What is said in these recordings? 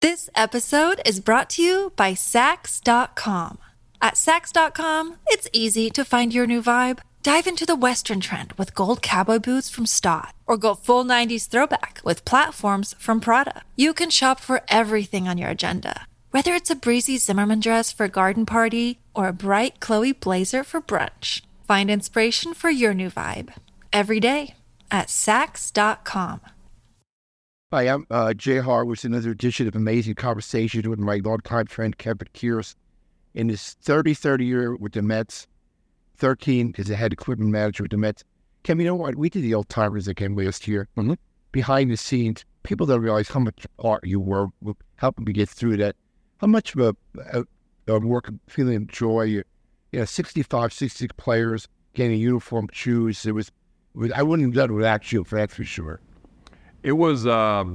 This episode is brought to you by Sax.com. At Sax.com, it's easy to find your new vibe. Dive into the Western trend with gold cowboy boots from Stott, or go full 90s throwback with platforms from Prada. You can shop for everything on your agenda, whether it's a breezy Zimmermann dress for a garden party or a bright Chloe blazer for brunch. Find inspiration for your new vibe every day at Sax.com. Hi, I'm Jay Harwood, another edition of Amazing Conversations with my longtime friend Kevin Kears. In his 33rd year with the Mets, 13 as a head equipment manager with the Mets. Kevin, you know what? We did the old timers again last year. Mm-hmm. Behind the scenes, people don't realize how much part you were with helping me get through that. How much of a work feeling of joy. 65, 66 players getting uniform shoes. It was I wouldn't have done it without you, that's for sure. It was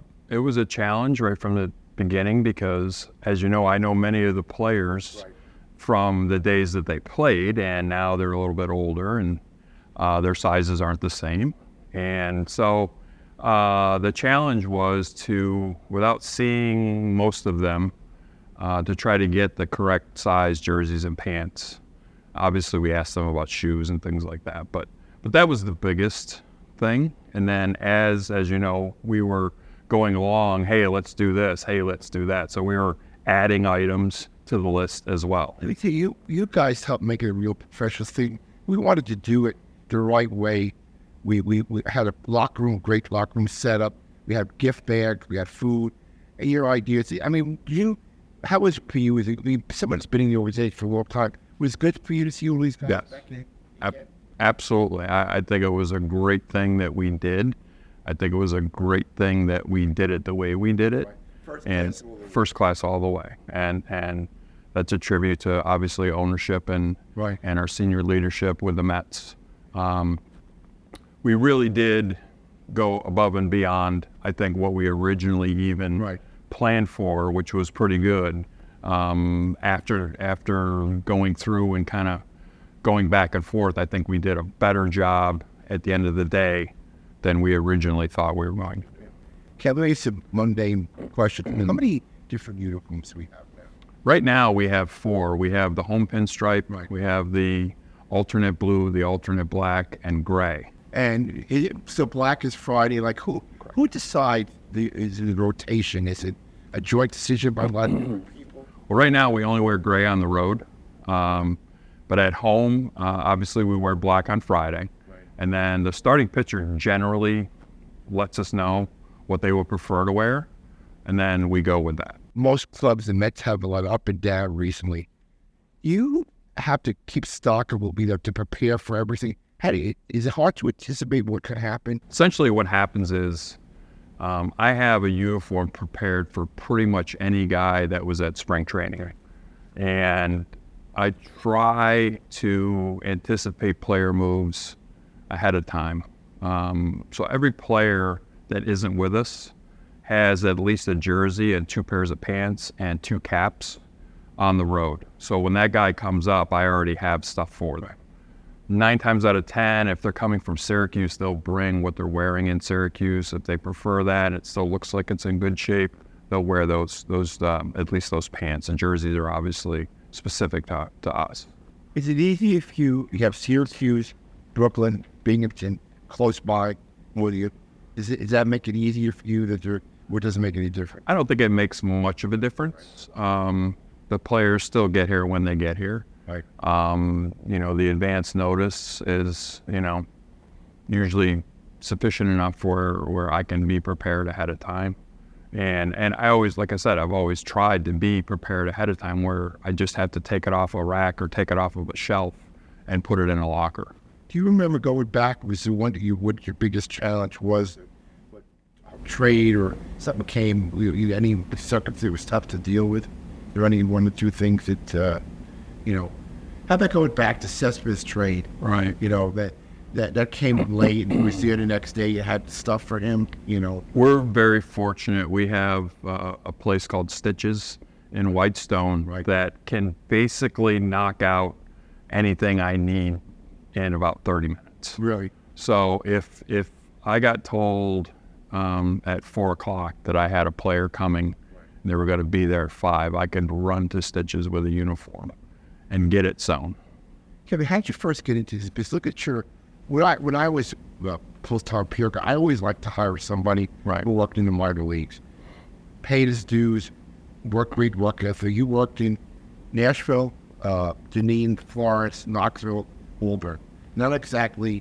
a challenge right from the beginning because, as you know, I know many of the players from the days that they played, and now they're a little bit older, and their sizes aren't the same. And so the challenge was to, without seeing most of them, to try to get the correct size jerseys and pants. Obviously, we asked them about shoes and things like that, but that was the biggest thing. And then as you know, we were going along, hey, let's do this, hey, let's do that. So we were adding items to the list as well. I think you guys helped make it a real professional thing. We wanted to do it the right way. We had a locker room, great locker room set up. We had gift bags, we had food. And your ideas, how was it for you? Someone that's been in the organization for a long time, was it good for you to see all these guys? Yes. Back then? Absolutely. I think it was a great thing that we did. I think it was a great thing that we did it the way we did it. Right. First class all the way. And that's a tribute to, obviously, ownership and our senior leadership with the Mets. We really did go above and beyond, I think, what we originally even planned for, which was pretty good. After going through and kind of going back and forth, I think we did a better job at the end of the day than we originally thought we were going to do. Can I ask a mundane question? How many different uniforms do we have now? Right now we have 4. We have the home pinstripe, we have the alternate blue, the alternate black, and gray. And so black is Friday. Like who decides is it a rotation? Is it a joint decision by a lot of people? Well, right now we only wear gray on the road. But at home, obviously we wear black on Friday. And then the starting pitcher generally lets us know what they would prefer to wear, and then we go with that. Most clubs, the Mets have a lot of up and down recently. You have to keep stock of what will be there to prepare for everything. Is it hard to anticipate what could happen? Essentially what happens is I have a uniform prepared for pretty much any guy that was at spring training. And I try to anticipate player moves ahead of time. So every player that isn't with us has at least a jersey and 2 pairs of pants and 2 caps on the road. So when that guy comes up, I already have stuff for them. 9 times out of 10, if they're coming from Syracuse, they'll bring what they're wearing in Syracuse. If they prefer that, it still looks like it's in good shape, they'll wear those at least those pants. And jerseys are obviously specific to us. Is it easy if you have Syracuse, Brooklyn, Binghamton close by with you? Does that make it easier for you or does it make any difference? I don't think it makes much of a difference. The players still get here when they get here. Right. The advance notice is, usually sufficient enough where I can be prepared ahead of time. And I always, like I said, I've always tried to be prepared ahead of time where I just have to take it off a rack or take it off of a shelf and put it in a locker. Do you remember going back, what your biggest challenge was? What trade or something came, any circumstance that was tough to deal with? Are there any 1 or 2 things that, how about going back to Cespedes trade? Right. That came late and he was there the next day, you had stuff for him, We're very fortunate. We have a place called Stitches in Whitestone that can basically knock out anything I need in about 30 minutes. Really? So if I got told at 4 o'clock that I had a player coming They were going to be there at 5. I could run to Stitches with a uniform and get it sewn. Kevin, how did you first get into this business? Look at when I was full-time peer guy, I always liked to hire somebody who worked in the minor leagues, paid his dues, great work ethic. You worked in Nashville, Dunedin, Florence, Knoxville, Woburn. Not exactly,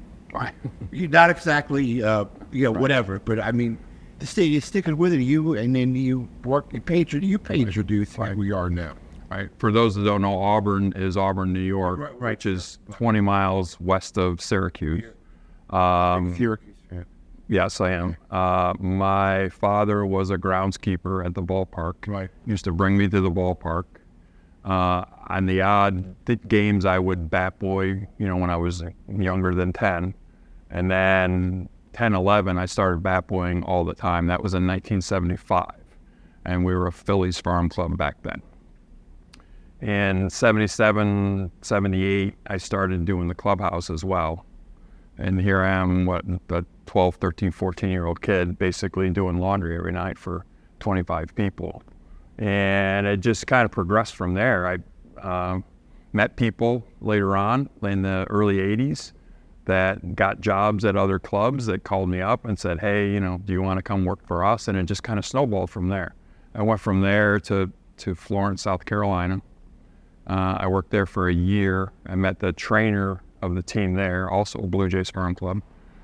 whatever. But I mean, you're sticking with it. And then you paid your dues like we are now. Right. For those that don't know, Auburn is Auburn, New York, which is 20 miles west of Syracuse. Syracuse. Yeah. Yes, I am. My father was a groundskeeper at the ballpark. Right. He used to bring me to the ballpark. On the odd games, I would bat boy, when I was younger than 10. And then 10, 11, I started bat boying all the time. That was in 1975. And we were a Phillies farm club back then. In 77, 78, I started doing the clubhouse as well. And here I am, a 12, 13, 14-year-old kid, basically doing laundry every night for 25 people. And it just kind of progressed from there. I met people later on in the early 80s that got jobs at other clubs that called me up and said, hey, do you want to come work for us? And it just kind of snowballed from there. I went from there to Florence, South Carolina. I worked there for a year. I met the trainer of the team there, also a Blue Jays farm club.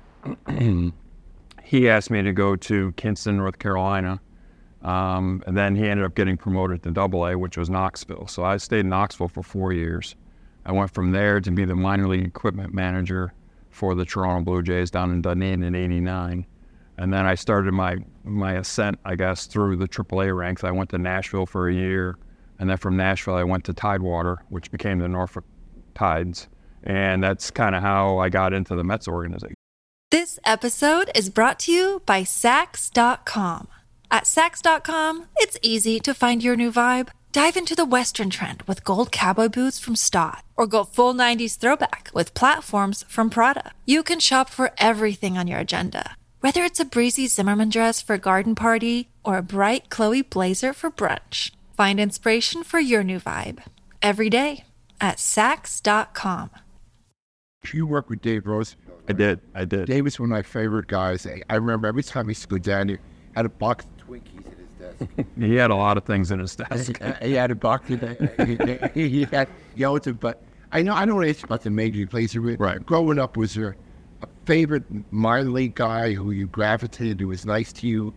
He asked me to go to Kinston, North Carolina. And then he ended up getting promoted to AA, which was Knoxville. So I stayed in Knoxville for 4 years. I went from there to be the minor league equipment manager for the Toronto Blue Jays down in Dunedin in '89. And then I started my ascent, I guess, through the AAA ranks. I went to Nashville for a year. And then from Nashville, I went to Tidewater, which became the Norfolk Tides. And that's kind of how I got into the Mets organization. This episode is brought to you by Sax.com. At Sax.com, it's easy to find your new vibe. Dive into the Western trend with gold cowboy boots from Stott, or go full 90s throwback with platforms from Prada. You can shop for everything on your agenda, whether it's a breezy Zimmermann dress for a garden party or a bright Chloe blazer for brunch. Find inspiration for your new vibe every day at Sax.com. You worked with Dave Rosenfeld. Right? I did. Dave was one of my favorite guys. I remember every time he used to go down there, had a box of Twinkies at his desk. He had a lot of things in his desk. He had a box of he had but I don't want to ask about the major league players. Right. Growing up, was there a favorite minor league guy who you gravitated, who was nice to you?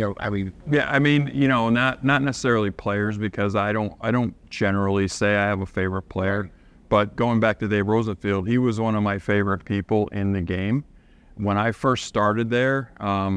Not necessarily players, because I don't generally say I have a favorite player. But going back to Dave Rosenfeld, he was one of my favorite people in the game. When I first started there,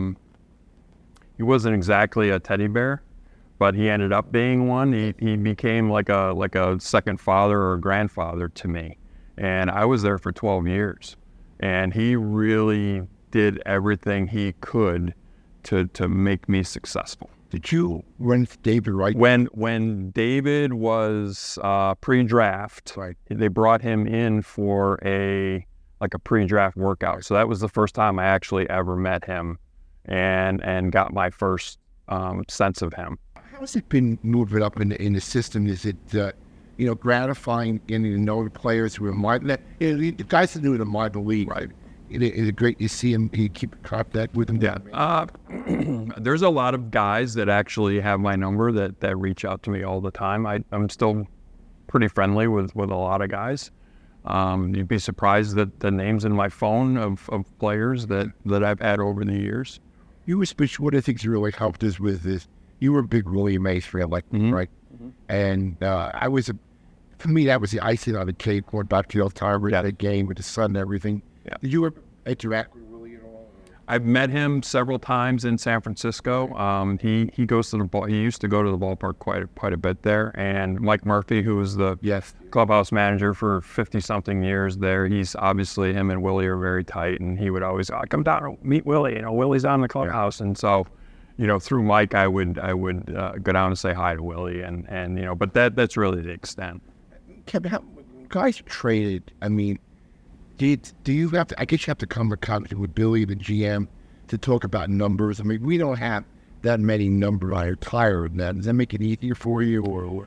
he wasn't exactly a teddy bear, but he ended up being one. He became like a second father or grandfather to me. And I was there for 12 years. And he really did everything he could to make me successul. Did you run with David right? When David was pre-draft, right, they brought him in for a pre-draft workout. Right. So that was the first time I actually ever met him and got my first sense of him. How has it been moving up in the system? Is it gratifying getting to know the players who are minor? The guys that knew the minor league, right? Is it great to see him? You keep contact with him? Yeah. There's a lot of guys that actually have my number that reach out to me all the time. I'm still pretty friendly with a lot of guys. You'd be surprised that the names in my phone of players that I've had over the years. One of the things you really helped us with is you were a big Willie Mays fan, right? Mm-hmm. And for me, that was the icing on the cake going back to the time at a game with the sun and everything. Yeah. Did you ever interact with Willie at all? I've met him several times in San Francisco. He goes to the ball. He used to go to the ballpark quite a bit there. And Mike Murphy, who was the clubhouse manager for 50-something years there, him and Willie are very tight. And he would always come down and meet Willie. Willie's on the clubhouse, and so. Through Mike, I would go down and say hi to Willie, and but that's really the extent. Kevin, how guys traded? I mean, do you have to? I guess you have to come to contact with Billy, the GM, to talk about numbers. I mean, we don't have that many number higher than that. Does that make it easier for you, or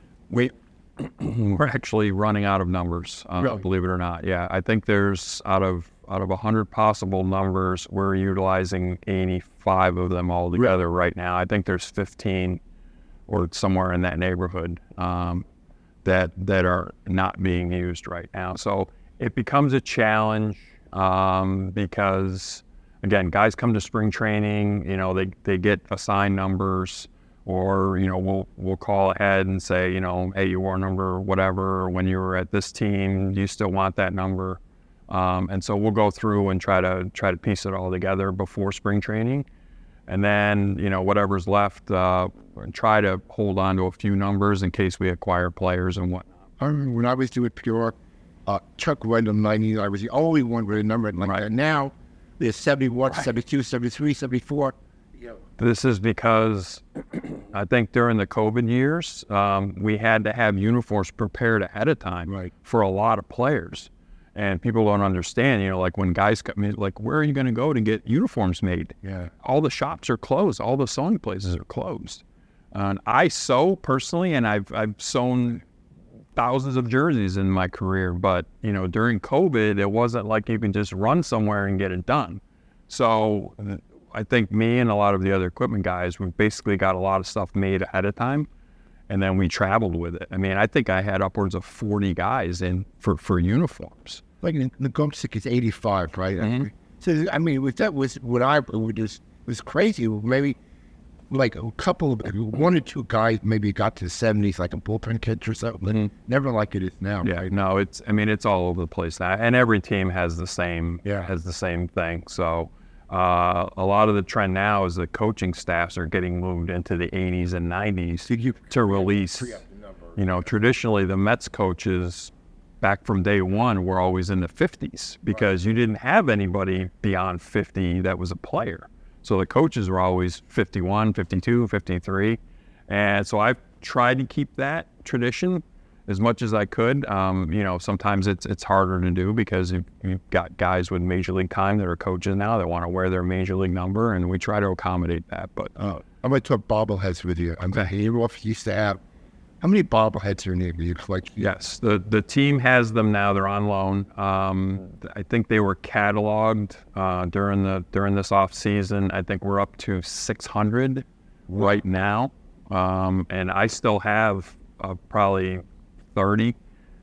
we're actually running out of numbers, Really? believe it or not. Yeah, I think there's out of 100 possible numbers, we're utilizing 85 of them all together right now. I think there's 15 or somewhere in that neighborhood that are not being used right now. So it becomes a challenge because, again, guys come to spring training, you know, they get assigned numbers, or, you know, we'll call ahead and say, you know, hey, you wore number whatever when you were at this team, do you still want that number? And so we'll go through and try to piece it all together before spring training. And then, you know, whatever's left, try to hold on to a few numbers in case we acquire players and whatnot. I remember when I was doing Pure, Chuck Wyndham 90, I was the only one with a number like that. Now there's 71, 72, 73, 74. You know. This is because I think during the COVID years, we had to have uniforms prepared ahead of time for a lot of players. And people don't understand, you know, like when guys come in, like, where are you going to go to get uniforms made? Yeah. All the shops are closed. All the sewing places are closed. And I sew personally, and I've sewn thousands of jerseys in my career. But, you know, during COVID, it wasn't like you can just run somewhere and get it done. So I think me and a lot of the other equipment guys, we basically got a lot of stuff made ahead of time. And then we traveled with it. I mean, I think I had upwards of 40 guys in for uniforms. Like the Gumstick is 85, right? Mm-hmm. So, I mean, that was what was crazy. Maybe like one or two guys maybe got to the 70s, like a bullpen catcher or something. Mm-hmm. Never like it is now. Yeah, right? no, it's all over the place now. And every team has the same thing. So a lot of the trend now is the coaching staffs are getting moved into the 80s and 90s to release. You know, traditionally the Mets coaches back from day one were always in the 50s because you didn't have anybody beyond 50 that was a player. So the coaches were always 51, 52, 53. And so I've tried to keep that tradition as much as I could. You know, sometimes it's harder to do because you've got guys with major league time that are coaches now that want to wear their major league number, and we try to accommodate that. But I'm going to talk bobbleheads with you. I'm going to hear off. Used to have how many bobbleheads are in there? You collect? Yes, the team has them now. They're on loan. I think they were cataloged during this off season. I think we're up to 600 right now, and I still have probably 30.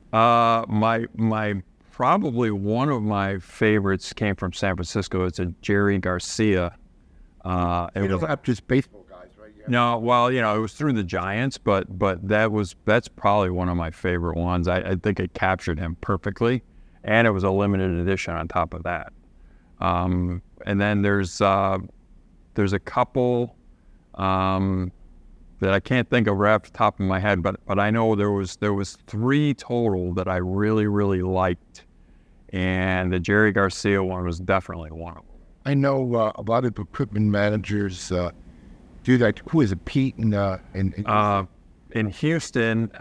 My probably one of my favorites came from San Francisco. It's a Jerry Garcia. It was not just baseball guys, right? Yeah. No, well, you know, it was through the Giants, but that's probably one of my favorite ones. I think it captured him perfectly, and it was a limited edition on top of that. And then there's a couple that I can't think of right off the top of my head, but I know there was 3 total that I really, really liked, and the Jerry Garcia one was definitely one of them. I know a lot of equipment managers do that. Who is it, Pete? In Houston,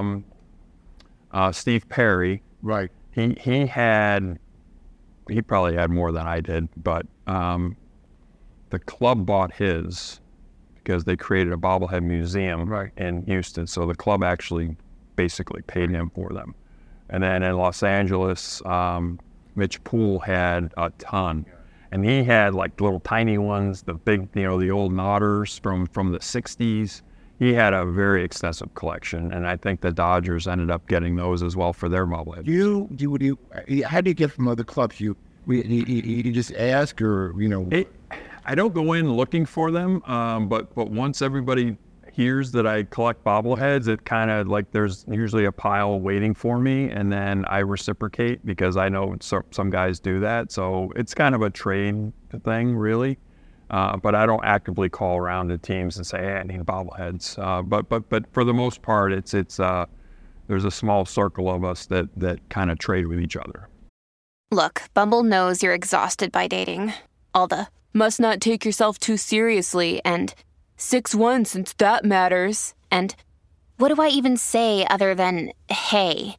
Steve Perry. Right. He probably had more than I did, but the club bought his because they created a bobblehead museum in Houston. So the club actually basically paid him for them. And then in Los Angeles, Mitch Poole had a ton. And he had like little tiny ones, the big, you know, the old Nodders from the 60s. He had a very extensive collection. And I think the Dodgers ended up getting those as well for their bobbleheads. How do you get from other clubs? You just ask, or, you know? I don't go in looking for them, but once everybody hears that I collect bobbleheads, it kind of like there's usually a pile waiting for me, and then I reciprocate because I know some guys do that. So it's kind of a trade thing, really. But I don't actively call around to teams and say, hey, I need bobbleheads. But for the most part, it's there's a small circle of us that kind of trade with each other. Look, Bumble knows you're exhausted by dating. All the must not take yourself too seriously, and 6'1" since that matters, and what do I even say other than, hey?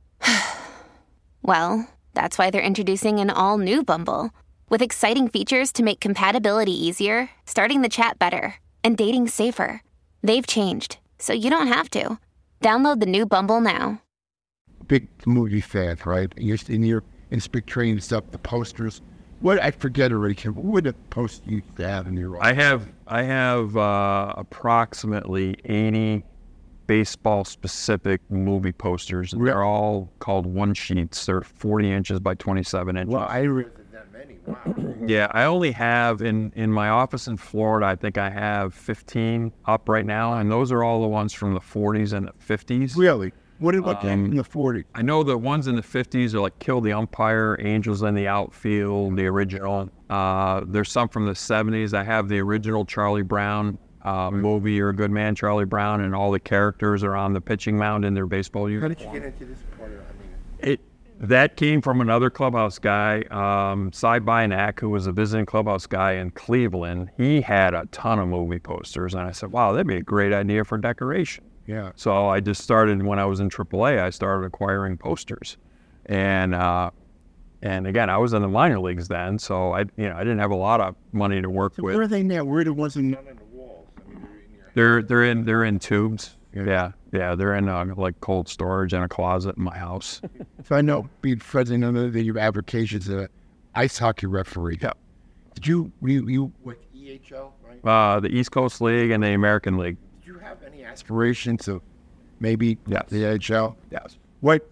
Well, that's why they're introducing an all-new Bumble, with exciting features to make compatibility easier, starting the chat better, and dating safer. They've changed, so you don't have to. Download the new Bumble now. Big movie fan, right? You're in spring training stuff, the posters. What I forget already, Kim. What would the poster you have in your office? I have approximately 80 baseball-specific movie posters. And they're all called one sheets. They're 40 inches by 27 inches. Well, I realized that many. Wow. Yeah, I only have in my office in Florida, I think I have 15 up right now, and those are all the ones from the 40s and the 50s. Really? What about in the 40s? I know the ones in the 50s are like Kill the Umpire, Angels in the Outfield, the original. There's some from the 70s. I have the original Charlie Brown movie, You're a Good Man, Charlie Brown, and all the characters are on the pitching mound in their baseball How uniform. did you get into this part? I mean, That came from another clubhouse guy, Cy Byanak, who was a visiting clubhouse guy in Cleveland. He had a ton of movie posters, and I said, wow, that'd be a great idea for decoration. yeah. So I just started, when I was in AAA, I started acquiring posters. And again, I was in the minor leagues then, so I didn't have a lot of money to work So with. where are they now? Where are the ones that are not on the walls? I mean, they're in your They're in tubes. Yeah. Yeah, they're in like cold storage in a closet in my house. So I know, being president of your avocations, ice hockey referee. Yeah. Did you with EHL, right? The East Coast League and the American League. Did you have any aspirations of maybe Yes. the NHL? Yes. What?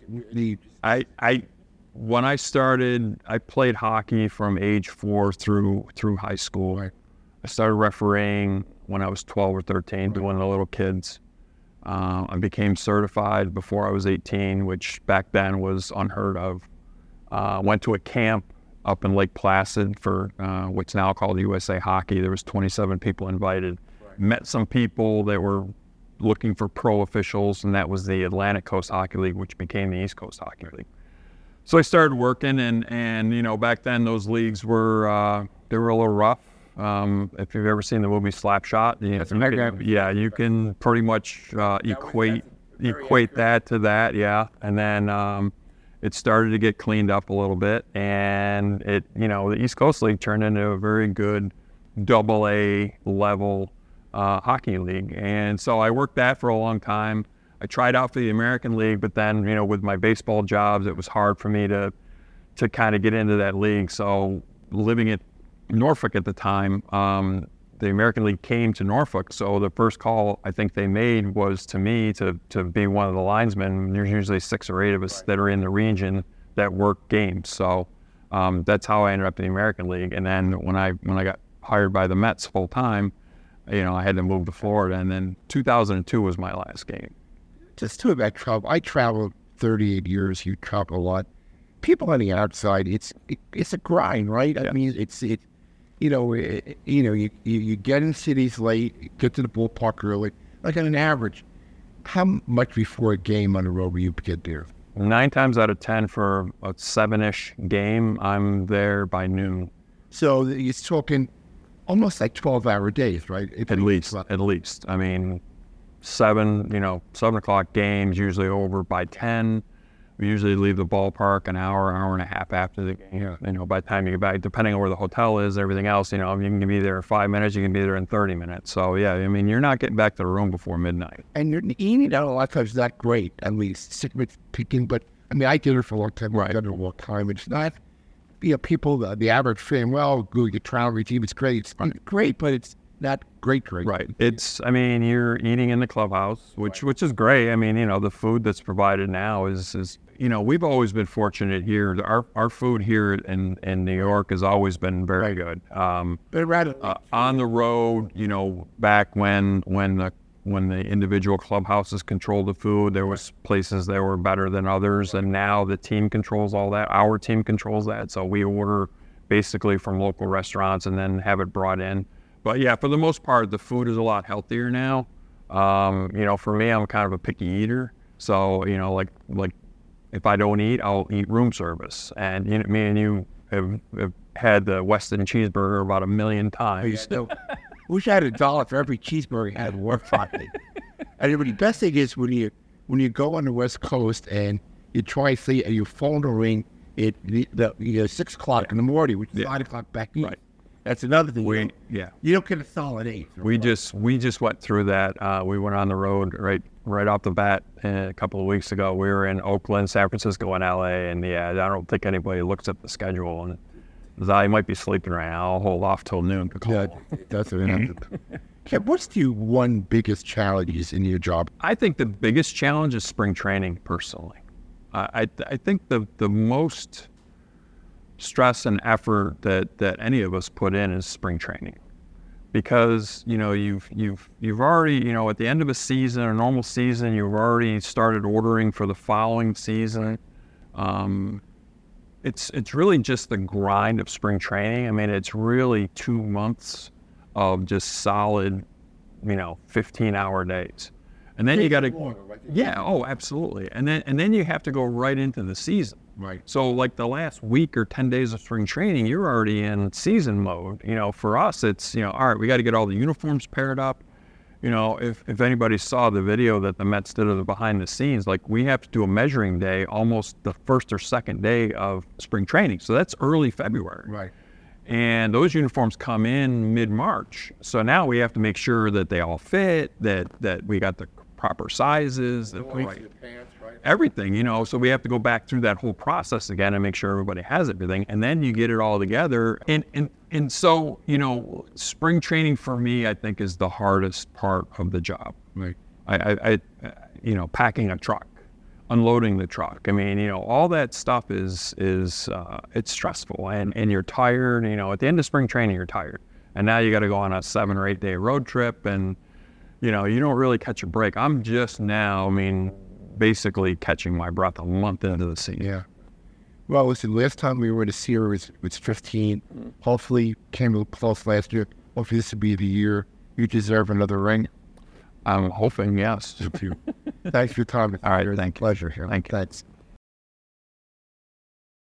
When I started, I played hockey from age 4 through high school. Right. I started refereeing when I was 12 or 13, doing the little kids. I became certified before I was 18, which back then was unheard of. Went to a camp up in Lake Placid for what's now called USA Hockey. There was 27 people invited. Right. Met some people that were looking for pro officials, and that was the Atlantic Coast Hockey League, which became the East Coast Hockey League. So I started working, and back then those leagues were they were a little rough. If you've ever seen the movie Slapshot, you can pretty much equate that to that, yeah. And then it started to get cleaned up a little bit, and the East Coast League turned into a very good AA level hockey league. And so I worked that for a long time. I tried out for the American League, but then, with my baseball jobs, it was hard for me to kind of get into that league. So living at Norfolk at the time, the American League came to Norfolk. So the first call I think they made was to me to be one of the linesmen. There's usually 6 or 8 of us that are in the region that work games. So that's how I ended up in the American League. And then when I got hired by the Mets full time, I had to move to Florida. And then 2002 was my last game. Just to about travel. I traveled 38 years. You travel a lot. People on the outside, it's a grind, right? Yeah. I mean, you get in cities late, get to the ballpark early. Like on an average, how much before a game on the road will you get there? 9 times out of 10 for a 7-ish game, I'm there by noon. So you're talking almost like 12-hour days, right? At least. I mean, 7 o'clock games, usually over by 10. We usually leave the ballpark an hour and a half after the game. Yeah. By the time you get back, depending on where the hotel is, everything else, you can be there in 5 minutes, you can be there in 30 minutes. So, yeah, I mean, you're not getting back to the room before midnight. And you're eating out a lot of times not great, at least cigarette picking. But, I mean, I did it for a long time. Right. I've done it a long time. It's not, people, the average fan, well, good, your travel regime is great. It's great, but it's not great. Right. You're eating in the clubhouse, which is great. I mean, the food that's provided now is we've always been fortunate here. Our food here in New York has always been very good. But rather on the road, back when the individual clubhouses controlled the food, there was places that were better than others, and now the team controls all that. Our team controls that, so we order basically from local restaurants and then have it brought in. But yeah, for the most part, the food is a lot healthier now. For me, I'm kind of a picky eater. So, like if I don't eat, I'll eat room service. And me and you have had the Weston cheeseburger about 1 million times. Wish I had $1 for every cheeseburger I had work properly. And the best thing is when you go on the West Coast and you try to see and your phone will ring at 6 o'clock in the morning, which is 9 o'clock back east. Right. That's another thing. Yeah. You don't get a solid 8. We just went through that. We went on the road right off the bat a couple of weeks ago. We were in Oakland, San Francisco, and LA, and I don't think anybody looks at the schedule and I might be sleeping right now. I'll hold off till noon to call. Yeah, that's what happened. Kev, what's the one biggest challenges in your job? I think the biggest challenge is spring training. Personally, I think the most stress and effort that any of us put in is spring training, because you've already, at the end of a season, a normal season, you've already started ordering for the following season. It's really just the grind of spring training. I mean, it's really 2 months of just solid 15-hour days, and then you got to absolutely, and then you have to go right into the season. Right. So like the last week or 10 days of spring training, you're already in season mode. For us, it's, all right, we got to get all the uniforms paired up. If anybody saw the video that the Mets did of the behind the scenes, like we have to do a measuring day almost the first or second day of spring training. So that's early February. Right. And those uniforms come in mid-March. So now we have to make sure that they all fit, that we got the proper sizes, The pants, right? everything, so we have to go back through that whole process again and make sure everybody has everything, and then you get it all together. And so, spring training for me, I think, is the hardest part of the job. Right. I packing a truck, unloading the truck. I mean, all that stuff is it's stressful, and you're tired. At the end of spring training, you're tired, and now you got to go on a 7 or 8 day road trip, and you don't really catch a break. I'm just now, basically catching my breath a month into the season. Yeah. Well, listen, last time we were in a series was 15. Hopefully came a little close last year. Hopefully this will be the year you deserve another ring. I'm hoping, yes. Thanks for your time. All right, thank you. Pleasure here. Thank you. Thanks.